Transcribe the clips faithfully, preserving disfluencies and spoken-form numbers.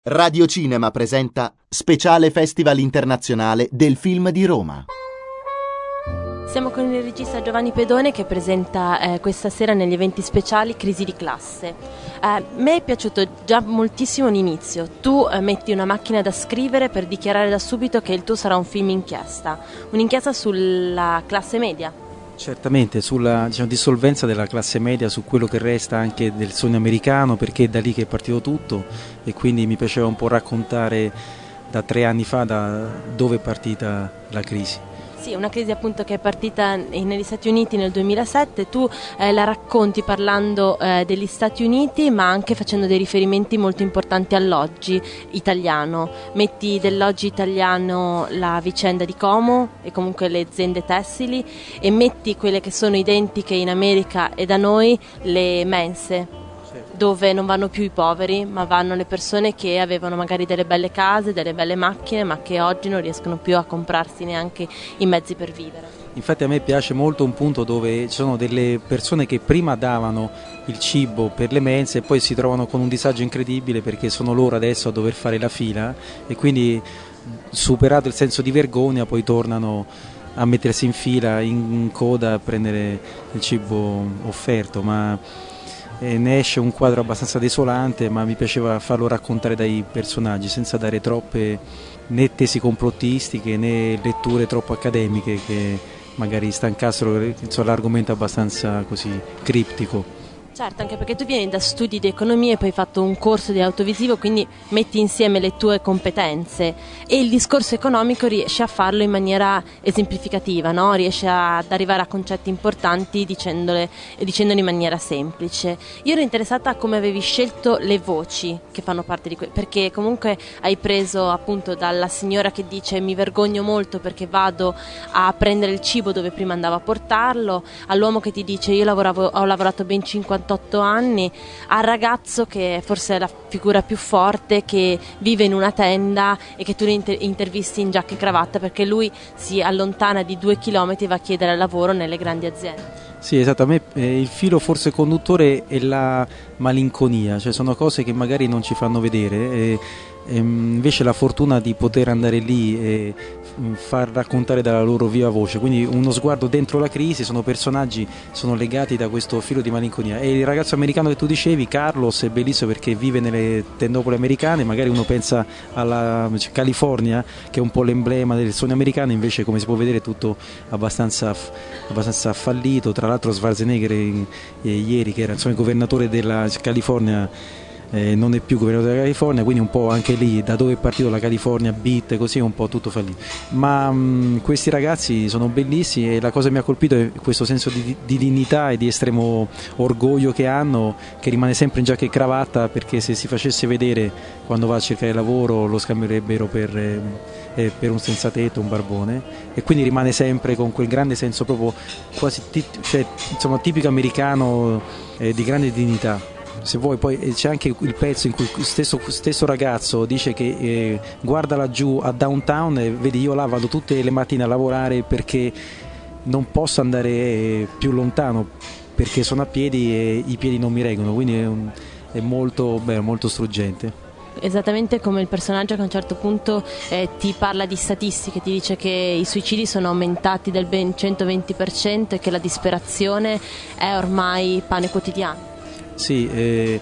Radio Cinema presenta Speciale Festival Internazionale del Film di Roma. Siamo con il regista Giovanni Pedone che presenta eh, questa sera negli eventi speciali Crisi di classe. Eh, a me è piaciuto già moltissimo l'inizio. Tu eh, metti una macchina da scrivere per dichiarare da subito che il tuo sarà un film inchiesta, un'inchiesta sulla classe media. Certamente, sulla diciamo, dissolvenza della classe media, su quello che resta anche del sogno americano, perché è da lì che è partito tutto e quindi mi piaceva un po' raccontare da tre anni fa da dove è partita la crisi. Sì, una crisi appunto che è partita negli Stati Uniti nel duemilasette, tu eh, la racconti parlando eh, degli Stati Uniti ma anche facendo dei riferimenti molto importanti all'oggi italiano. Metti dell'oggi italiano la vicenda di Como e comunque le aziende tessili e metti quelle che sono identiche in America e da noi, le mense, dove non vanno più i poveri ma vanno le persone che avevano magari delle belle case, delle belle macchine ma che oggi non riescono più a comprarsi neanche i mezzi per vivere. Infatti a me piace molto un punto dove ci sono delle persone che prima davano il cibo per le mense e poi si trovano con un disagio incredibile perché sono loro adesso a dover fare la fila e quindi, superato il senso di vergogna, poi tornano a mettersi in fila, in coda a prendere il cibo offerto. Ma E ne esce un quadro abbastanza desolante, ma mi piaceva farlo raccontare dai personaggi senza dare troppe né tesi complottistiche né letture troppo accademiche che magari stancassero. Insomma, l'argomento è abbastanza così criptico. Certo, anche perché tu vieni da studi di economia e poi hai fatto un corso di autovisivo, quindi metti insieme le tue competenze e il discorso economico riesci a farlo in maniera esemplificativa, no? Riesci ad arrivare a concetti importanti dicendole, dicendoli in maniera semplice. Io ero interessata a come avevi scelto le voci che fanno parte di questo, perché comunque hai preso appunto dalla signora che dice mi vergogno molto perché vado a prendere il cibo dove prima andavo a portarlo, all'uomo che ti dice io lavoravo, ho lavorato ben cinquantotto anni, al ragazzo che forse è la figura più forte che vive in una tenda e che tu inter- intervisti in giacca e cravatta perché lui si allontana di due chilometri e va a chiedere lavoro nelle grandi aziende. Sì, esatto, a me eh, il filo forse conduttore è la malinconia, cioè sono cose che magari non ci fanno vedere e, e invece la fortuna di poter andare lì e far raccontare dalla loro viva voce, quindi uno sguardo dentro la crisi, sono personaggi, sono legati da questo filo di malinconia. E il ragazzo americano che tu dicevi, Carlos, è bellissimo perché vive nelle tendopole americane, magari uno pensa alla cioè, California che è un po' l'emblema del sogno americano, invece come si può vedere è tutto abbastanza, abbastanza fallito. Tra l'altro Schwarzenegger eh, ieri, che era insomma, il governatore della California, Eh, non è più governatore della California, quindi un po' anche lì da dove è partito la California Beat, così è un po' tutto fallito. Ma mh, questi ragazzi sono bellissimi e la cosa che mi ha colpito è questo senso di, di dignità e di estremo orgoglio che hanno, che rimane sempre in giacca e cravatta, perché se si facesse vedere quando va a cercare lavoro lo scambierebbero per, eh, per un senza tetto, un barbone, e quindi rimane sempre con quel grande senso proprio quasi tip- cioè, insomma, tipico americano eh, di grande dignità. Se vuoi, poi c'è anche il pezzo in cui lo stesso, stesso ragazzo dice che eh, guarda laggiù a downtown e vedi io là vado tutte le mattine a lavorare perché non posso andare eh, più lontano perché sono a piedi e i piedi non mi reggono, quindi è, un, è molto bello, molto struggente. Esattamente come il personaggio che a un certo punto eh, ti parla di statistiche, ti dice che i suicidi sono aumentati del ben centoventi per cento e che la disperazione è ormai pane quotidiano. Sì, eh,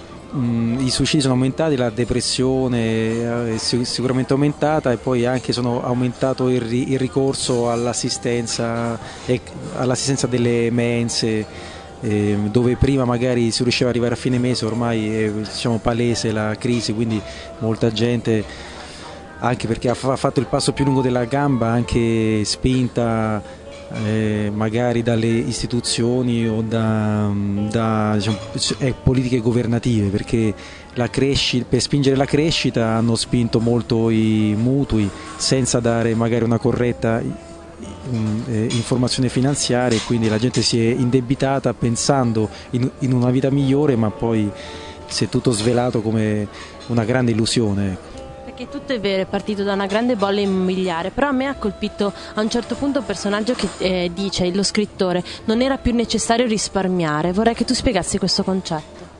mh, i suicidi sono aumentati, la depressione è sicuramente aumentata e poi anche sono aumentato il, ri- il ricorso all'assistenza, eh, all'assistenza delle mense, eh, dove prima magari si riusciva ad arrivare a fine mese, ormai è diciamo, palese la crisi, quindi molta gente, anche perché ha fatto il passo più lungo della gamba, anche spinta Eh, magari dalle istituzioni o da, da diciamo, eh, politiche governative, perché la crescita, per spingere la crescita hanno spinto molto i mutui senza dare magari una corretta eh, informazione finanziaria e quindi la gente si è indebitata pensando in, in una vita migliore, ma poi si è tutto svelato come una grande illusione. Che tutto è vero, è partito da una grande bolla immobiliare, però a me ha colpito a un certo punto un personaggio che eh, dice, lo scrittore, non era più necessario risparmiare. Vorrei che tu spiegassi questo concetto.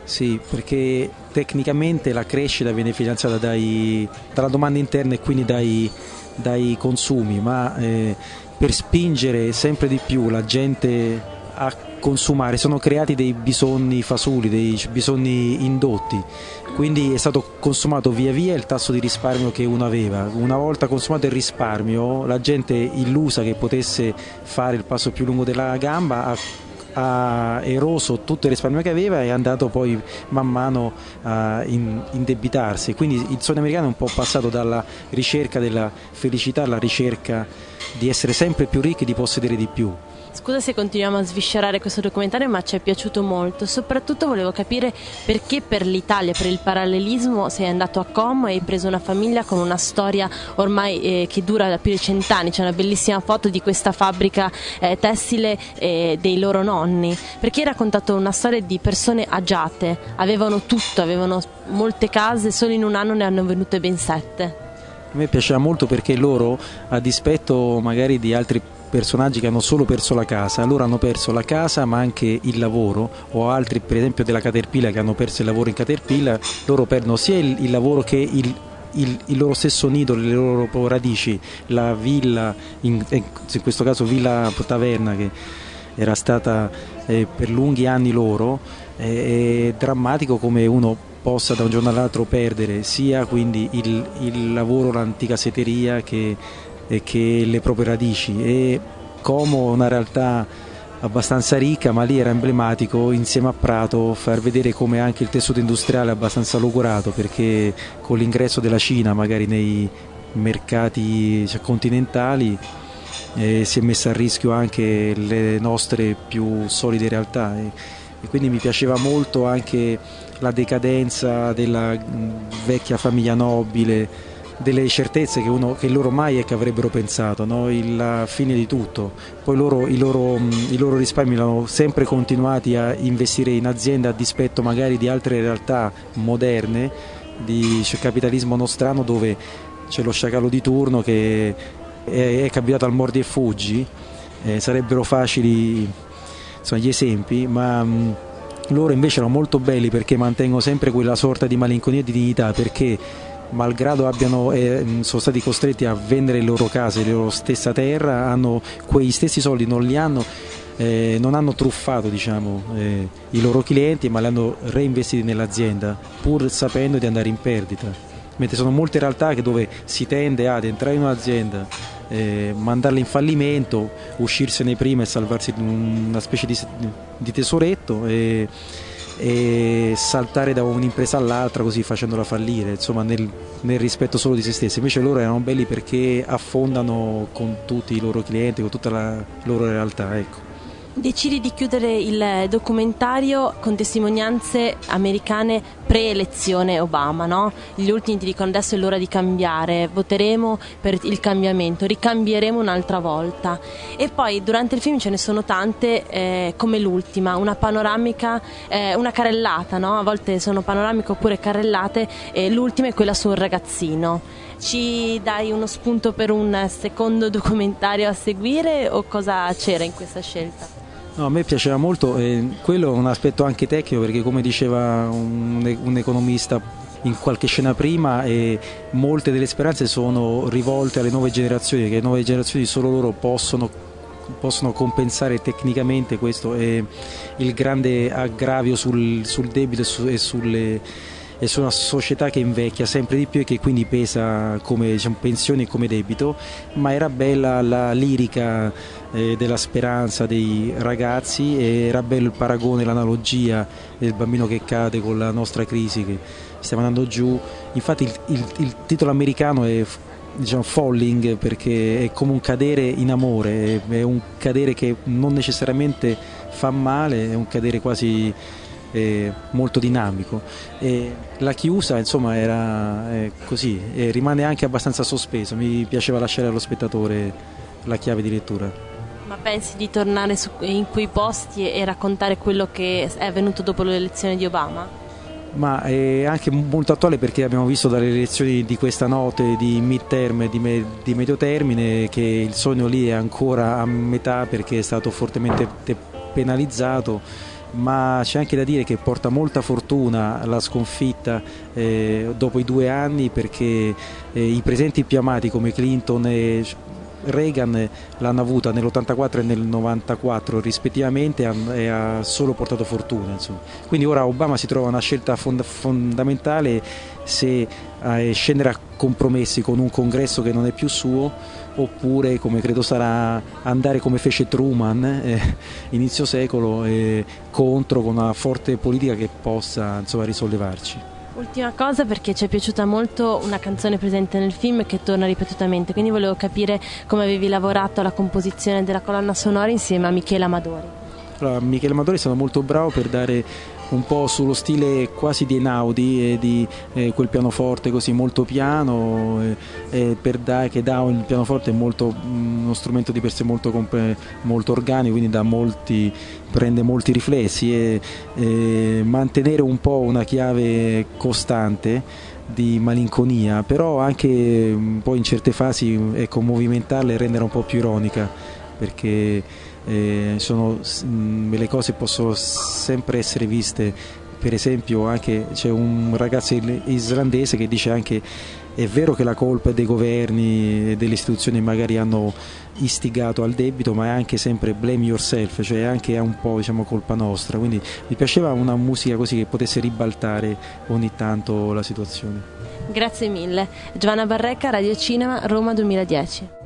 Sì, perché tecnicamente la crescita viene finanziata dai, dalla domanda interna e quindi dai, dai consumi, ma eh, per spingere sempre di più la gente a consumare sono creati dei bisogni fasuli, dei bisogni indotti, quindi è stato consumato via via il tasso di risparmio che uno aveva. Una volta consumato il risparmio, la gente illusa che potesse fare il passo più lungo della gamba ha ha eroso tutto il risparmio che aveva e è andato poi man mano a indebitarsi. Quindi il sogno americano è un po' passato dalla ricerca della felicità alla ricerca di essere sempre più ricchi e di possedere di più. Scusa se continuiamo a sviscerare questo documentario, ma ci è piaciuto molto. Soprattutto volevo capire perché per l'Italia, per il parallelismo, sei andato a Como e hai preso una famiglia con una storia ormai eh, che dura da più di cent'anni. C'è una bellissima foto di questa fabbrica eh, tessile eh, dei loro nonni. Perché hai raccontato una storia di persone agiate, avevano tutto, avevano molte case, solo in un anno ne hanno venute ben sette. A me piaceva molto perché loro, a dispetto magari di altri personaggi che hanno solo perso la casa, loro hanno perso la casa ma anche il lavoro, o altri per esempio della Caterpillar che hanno perso il lavoro in Caterpillar, loro perdono sia il, il lavoro che il, il, il loro stesso nido, le loro radici, la villa, in, in questo caso Villa Taverna che era stata eh, per lunghi anni loro. È, è drammatico come uno possa da un giorno all'altro perdere sia quindi il, il lavoro, l'antica setteria che e che le proprie radici. E Como è una realtà abbastanza ricca, ma lì era emblematico insieme a Prato far vedere come anche il tessuto industriale è abbastanza logorato, perché con l'ingresso della Cina magari nei mercati cioè, continentali eh, si è messa a rischio anche le nostre più solide realtà e, e quindi mi piaceva molto anche la decadenza della vecchia famiglia nobile, delle certezze che, uno, che loro mai è che avrebbero pensato, no? La fine di tutto. Poi loro, i, loro, i loro risparmi hanno sempre continuati a investire in aziende a dispetto magari di altre realtà moderne, di c'è capitalismo nostrano dove c'è lo sciacallo di turno che è, è capitato al mordi e fuggi, eh, sarebbero facili insomma, gli esempi, ma mh, loro invece erano molto belli perché mantengono sempre quella sorta di malinconia e di dignità, perché malgrado abbiano, eh, sono stati costretti a vendere le loro case, la loro stessa terra, hanno quei stessi soldi, non li hanno, eh, non hanno truffato diciamo, eh, i loro clienti, ma li hanno reinvestiti nell'azienda, pur sapendo di andare in perdita. Mentre sono molte realtà che dove si tende ad entrare in un'azienda, eh, mandarla in fallimento, uscirsene prima e salvarsi una specie di, di tesoretto e, e saltare da un'impresa all'altra così facendola fallire, insomma nel, nel rispetto solo di se stessi. Invece loro erano belli perché affondano con tutti i loro clienti, con tutta la loro realtà, ecco. Decidi di chiudere il documentario con testimonianze americane pre-elezione Obama, no? Gli ultimi ti dicono adesso è l'ora di cambiare, voteremo per il cambiamento, ricambieremo un'altra volta. E poi durante il film ce ne sono tante, eh, come l'ultima, una panoramica, eh, una carrellata, no? A volte sono panoramiche oppure carrellate, e l'ultima è quella sul ragazzino. Ci dai uno spunto per un secondo documentario a seguire o cosa c'era in questa scelta? No, a me piaceva molto, eh, quello è un aspetto anche tecnico perché come diceva un, un economista in qualche scena prima, eh, molte delle speranze sono rivolte alle nuove generazioni, che le nuove generazioni solo loro possono, possono compensare tecnicamente questo, eh, il grande aggravio sul, sul debito e, su, e sulle... e su una società che invecchia sempre di più e che quindi pesa come diciamo, pensioni e come debito, ma era bella la lirica eh, della speranza dei ragazzi, e era bello il paragone, l'analogia del bambino che cade con la nostra crisi che stiamo andando giù. Infatti il, il, il titolo americano è diciamo, Falling, perché è come un cadere in amore, è un cadere che non necessariamente fa male, è un cadere quasi Eh, molto dinamico, e la chiusa insomma era eh, così, e rimane anche abbastanza sospeso. Mi piaceva lasciare allo spettatore la chiave di lettura. Ma pensi di tornare su, in quei posti e raccontare quello che è avvenuto dopo l'elezione di Obama? Ma è anche molto attuale perché abbiamo visto dalle elezioni di questa notte di midterm e di, me, di medio termine che il sogno lì è ancora a metà perché è stato fortemente penalizzato. ma c'è anche da dire che porta molta fortuna la sconfitta eh, dopo i due anni, perché eh, i presenti più amati come Clinton e Reagan l'hanno avuta nell'ottantaquattro e nel novantaquattro rispettivamente e ha solo portato fortuna, insomma. Quindi ora Obama si trova una scelta fond- fondamentale se eh, scendere a compromessi con un congresso che non è più suo, oppure, come credo sarà, andare come fece Truman eh, inizio secolo eh, contro, con una forte politica che possa, insomma, risollevarci. Ultima cosa, perché ci è piaciuta molto una canzone presente nel film che torna ripetutamente, quindi volevo capire come avevi lavorato alla composizione della colonna sonora insieme a Michele Amadori. Allora, Michele Amadori è stato molto bravo per dare un po' sullo stile quasi di Einaudi e di eh, quel pianoforte così molto piano, eh, eh, per da, che dà il pianoforte è molto, mh, uno strumento di per sé molto, molto organico, quindi dà molti, prende molti riflessi e eh, mantenere un po' una chiave costante di malinconia, però anche un po' in certe fasi, ecco, movimentarla e renderla un po' più ironica, perché Eh, sono, mh, le cose possono sempre essere viste. Per esempio, anche c'è un ragazzo islandese che dice anche: è vero che la colpa è dei governi e delle istituzioni magari hanno istigato al debito, ma è anche sempre blame yourself, cioè anche un po', diciamo, colpa nostra. Quindi mi piaceva una musica così che potesse ribaltare ogni tanto la situazione. Grazie mille. Giovanna Barreca, Radio Cinema, Roma duemiladieci.